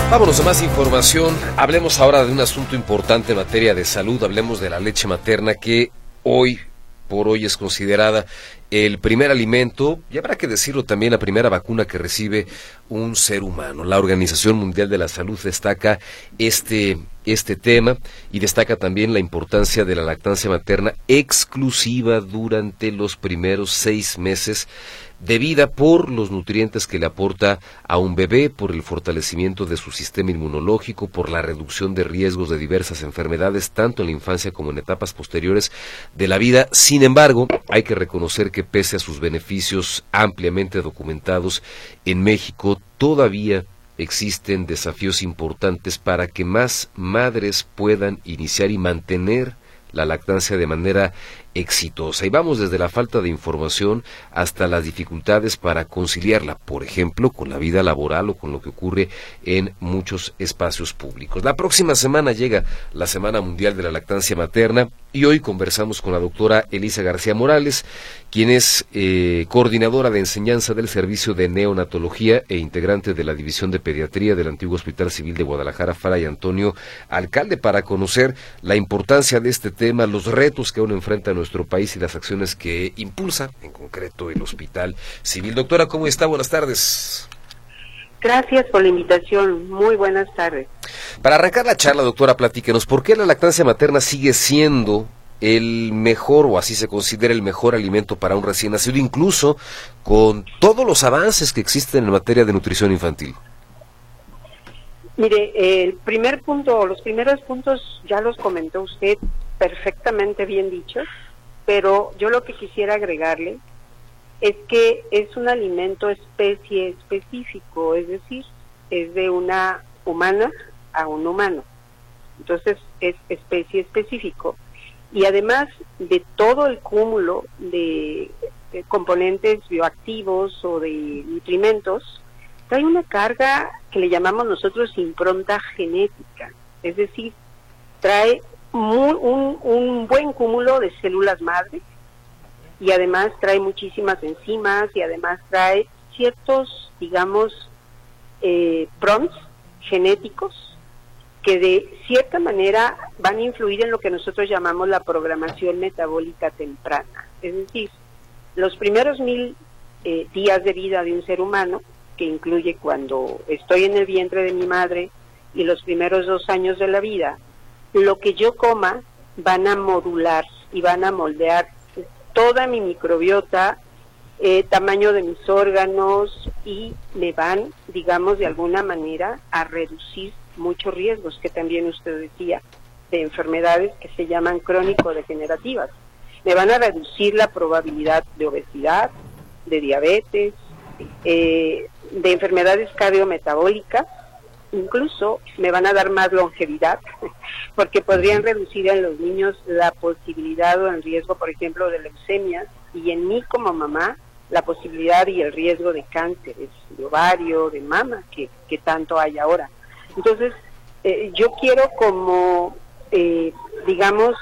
Vámonos a más información. Hablemos ahora de un asunto importante en materia de salud. Hablemos de la leche materna, que hoy por hoy es considerada el primer alimento, y habrá que decirlo también, la primera vacuna que recibe un ser humano. La Organización Mundial de la Salud destaca este tema y destaca también la importancia de la lactancia materna exclusiva durante los primeros 6 meses de vida por los nutrientes que le aporta a un bebé, por el fortalecimiento de su sistema inmunológico, por la reducción de riesgos de diversas enfermedades, tanto en la infancia como en etapas posteriores de la vida. Sin embargo, hay que reconocer que pese a sus beneficios ampliamente documentados, en México todavía existen desafíos importantes para que más madres puedan iniciar y mantener la lactancia de manera exitosa. Y vamos desde la falta de información hasta las dificultades para conciliarla, por ejemplo, con la vida laboral o con lo que ocurre en muchos espacios públicos. La próxima semana llega la Semana Mundial de la Lactancia Materna y hoy conversamos con la doctora Elisa García Morales, quien es coordinadora de enseñanza del Servicio de Neonatología e integrante de la División de Pediatría del antiguo Hospital Civil de Guadalajara, Fray Antonio Alcalde, para conocer la importancia de este tema, los retos que aún enfrenta nuestro país y las acciones que impulsa, en concreto, el Hospital Civil. Doctora, ¿cómo está? Buenas tardes. Gracias por la invitación. Muy buenas tardes. Para arrancar la charla, doctora, platíquenos, ¿por qué la lactancia materna sigue siendo el mejor, o así se considera el mejor alimento para un recién nacido, incluso con todos los avances que existen en materia de nutrición infantil? Mire, el primer punto, los primeros puntos ya los comentó usted perfectamente bien dichos, pero yo lo que quisiera agregarle es que es un alimento especie específico, es decir, es de una humana a un humano. Entonces es especie específico. Y además de todo el cúmulo de componentes bioactivos o de nutrimentos, trae una carga que le llamamos nosotros impronta genética, es decir, trae un buen cúmulo de células madre, y además trae muchísimas enzimas, y además trae ciertos, digamos, prompts genéticos que de cierta manera van a influir en lo que nosotros llamamos la programación metabólica temprana. Es decir, los primeros 1000 días de vida de un ser humano, que incluye cuando estoy en el vientre de mi madre y los primeros 2 años de la vida, lo que yo coma van a modular y van a moldear toda mi microbiota, tamaño de mis órganos, y me van, digamos, de alguna manera a reducir muchos riesgos que también usted decía, de enfermedades que se llaman crónico-degenerativas. Me van a reducir la probabilidad de obesidad, de diabetes, de enfermedades cardiometabólicas, incluso me van a dar más longevidad, porque podrían reducir en los niños la posibilidad o el riesgo, por ejemplo, de leucemias, y en mí como mamá, la posibilidad y el riesgo de cánceres de ovario, de mama, que tanto hay ahora. Entonces, yo quiero como, digamos,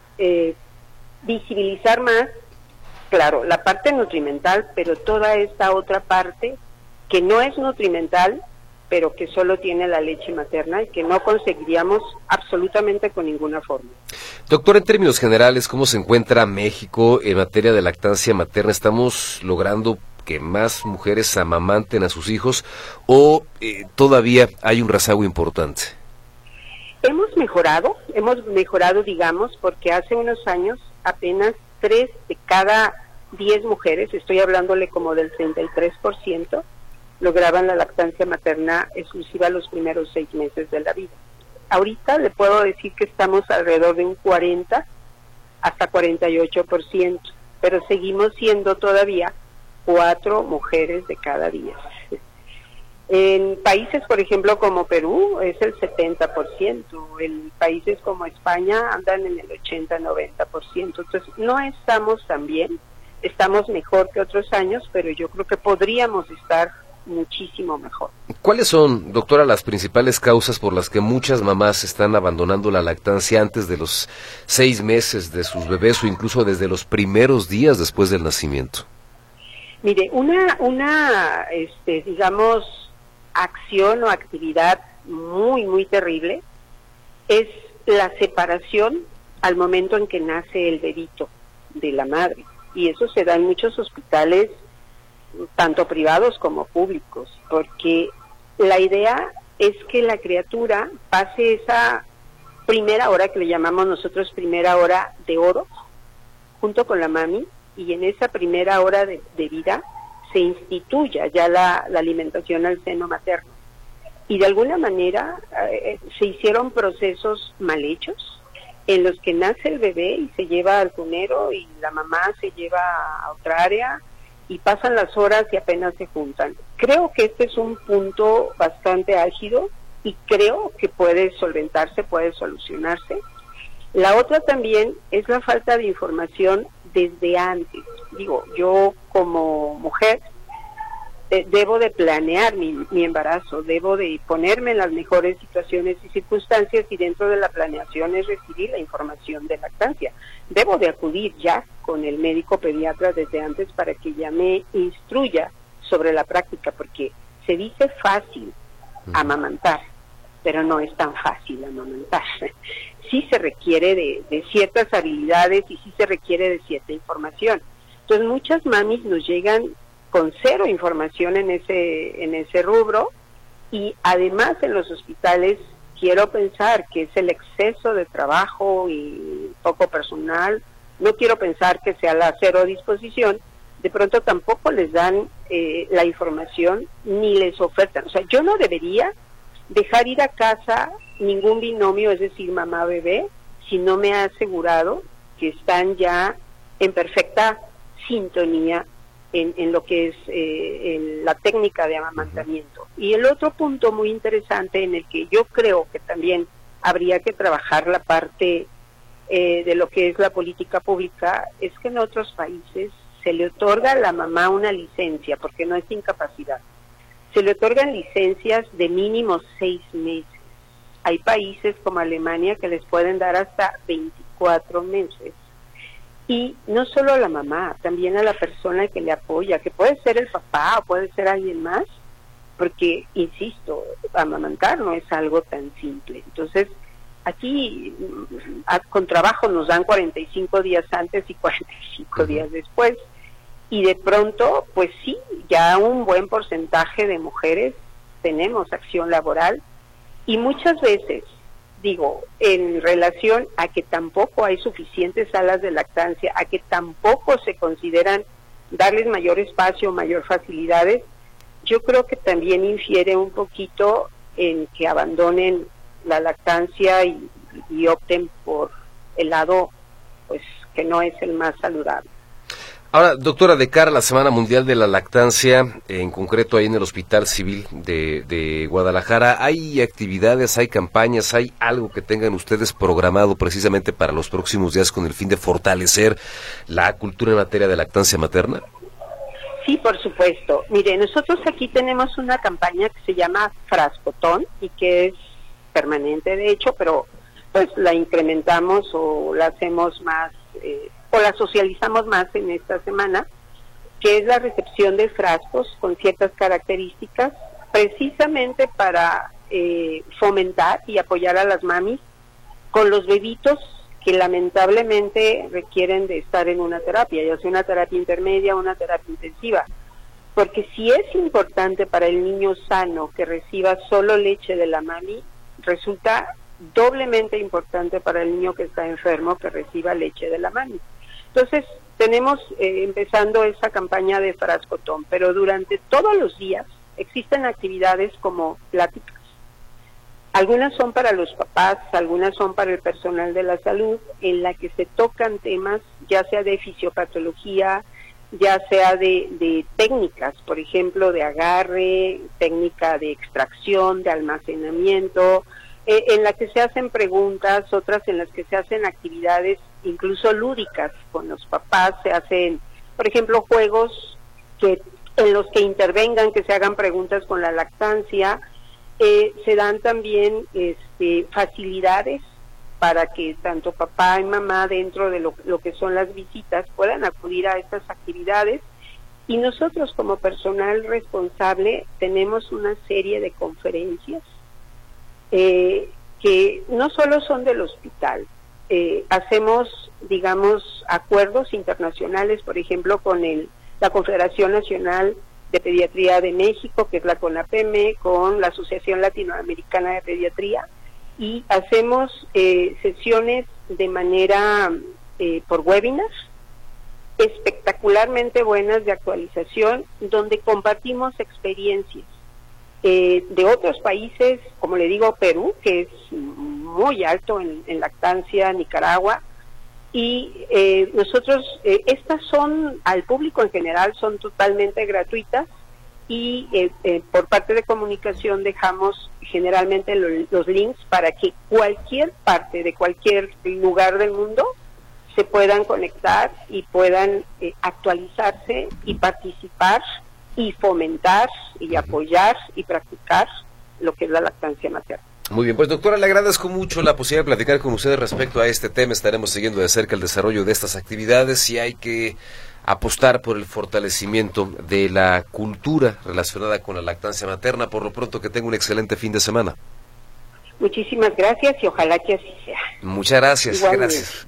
visibilizar más, claro, la parte nutrimental, pero toda esta otra parte que no es nutrimental, pero que solo tiene la leche materna y que no conseguiríamos absolutamente con ninguna forma. Doctor, en términos generales, ¿cómo se encuentra México en materia de lactancia materna? ¿Estamos logrando que más mujeres amamanten a sus hijos o todavía hay un rezago importante? Hemos mejorado, digamos, porque hace unos años apenas 3 de cada 10 mujeres, estoy hablándole como del 33%, lograban la lactancia materna exclusiva los primeros 6 meses de la vida. Ahorita le puedo decir que estamos alrededor de un 40 hasta 48%, pero seguimos siendo todavía 4 mujeres de cada 10. En países, por ejemplo, como Perú, es el 70%, en países como España andan en el 80-90%, entonces no estamos tan bien, estamos mejor que otros años, pero yo creo que podríamos estar muchísimo mejor. ¿Cuáles son, doctora, las principales causas por las que muchas mamás están abandonando la lactancia antes de los 6 meses de sus bebés o incluso desde los primeros días después del nacimiento? Mire, digamos, acción o actividad muy, muy terrible es la separación al momento en que nace el bebito de la madre. Y eso se da en muchos hospitales, tanto privados como públicos, porque la idea es que la criatura pase esa primera hora que le llamamos nosotros primera hora de oro, junto con la mami, y en esa primera hora de vida se instituya ya la alimentación al seno materno. Y de alguna manera se hicieron procesos mal hechos, en los que nace el bebé y se lleva al cunero y la mamá se lleva a otra área y pasan las horas y apenas se juntan. Creo que este es un punto bastante álgido y creo que puede solventarse, puede solucionarse. La otra también es la falta de información desde antes. Digo, yo como mujer debo de planear mi embarazo, debo de ponerme en las mejores situaciones y circunstancias, y dentro de la planeación es recibir la información de lactancia. Debo de acudir ya con el médico pediatra desde antes para que ya me instruya sobre la práctica, porque se dice fácil amamantar, pero no es tan fácil amamantar. Sí se requiere de ciertas habilidades y sí se requiere de cierta información. Entonces muchas mamis nos llegan con cero información en ese rubro, y además en los hospitales quiero pensar que es el exceso de trabajo y poco personal. No quiero pensar que sea la cero disposición. De pronto tampoco les dan la información ni les ofertan. O sea, yo no debería dejar ir a casa ningún binomio, es decir, mamá-bebé, si no me ha asegurado que están ya en perfecta sintonía en lo que es en la técnica de amamantamiento. Y el otro punto muy interesante en el que yo creo que también habría que trabajar la parte de lo que es la política pública, es que en otros países se le otorga a la mamá una licencia, porque no es incapacidad. Se le otorgan licencias de mínimo 6 meses. Hay países como Alemania que les pueden dar hasta 24 meses. Y no solo a la mamá, también a la persona que le apoya, que puede ser el papá o puede ser alguien más, porque, insisto, amamantar no es algo tan simple. Entonces, aquí con trabajo nos dan 45 días antes y 45 días después, y de pronto, pues sí, ya un buen porcentaje de mujeres tenemos acción laboral, y muchas veces, digo, en relación a que tampoco hay suficientes salas de lactancia, a que tampoco se consideran darles mayor espacio, mayor facilidades, yo creo que también infiere un poquito en que abandonen la lactancia y opten por el lado, pues, que no es el más saludable. Ahora, doctora, de cara a la Semana Mundial de la Lactancia, en concreto ahí en el Hospital Civil de Guadalajara, ¿hay actividades, hay campañas, hay algo que tengan ustedes programado precisamente para los próximos días con el fin de fortalecer la cultura en materia de lactancia materna? Sí, por supuesto. Mire, nosotros aquí tenemos una campaña que se llama Frascotón y que es permanente, de hecho, pero pues la incrementamos o la hacemos más, o la socializamos más en esta semana, que es la recepción de frascos con ciertas características, precisamente para fomentar y apoyar a las mamis con los bebitos que lamentablemente requieren de estar en una terapia, ya sea una terapia intermedia o una terapia intensiva. Porque si es importante para el niño sano que reciba solo leche de la mami, resulta doblemente importante para el niño que está enfermo que reciba leche de la mami. Entonces, tenemos empezando esa campaña de Frascotón, pero durante todos los días existen actividades como pláticas. Algunas son para los papás, algunas son para el personal de la salud, en la que se tocan temas, ya sea de fisiopatología, ya sea de técnicas, por ejemplo, de agarre, técnica de extracción, de almacenamiento, en la que se hacen preguntas, otras en las que se hacen actividades incluso lúdicas con los papás, se hacen, por ejemplo, juegos en los que intervengan, que se hagan preguntas con la lactancia. Se dan también facilidades para que tanto papá y mamá, dentro de lo que son las visitas, puedan acudir a estas actividades. Y nosotros como personal responsable tenemos una serie de conferencias que no solo son del hospital, hacemos, digamos, acuerdos internacionales, por ejemplo, con la Confederación Nacional de Pediatría de México, que es la CONAPEME, con la Asociación Latinoamericana de Pediatría, y hacemos sesiones de manera por webinars espectacularmente buenas de actualización, donde compartimos experiencias de otros países, como le digo, Perú, que es muy alto en lactancia, Nicaragua, y nosotros, estas son, al público en general, son totalmente gratuitas, y por parte de comunicación dejamos generalmente los links para que cualquier parte de cualquier lugar del mundo se puedan conectar y puedan actualizarse y participar y fomentar y apoyar y practicar lo que es la lactancia materna. Muy bien, pues doctora, le agradezco mucho la posibilidad de platicar con ustedes respecto a este tema. Estaremos siguiendo de cerca el desarrollo de estas actividades y hay que apostar por el fortalecimiento de la cultura relacionada con la lactancia materna. Por lo pronto, que tenga un excelente fin de semana. Muchísimas gracias y ojalá que así sea. Muchas gracias. Igualmente. Gracias.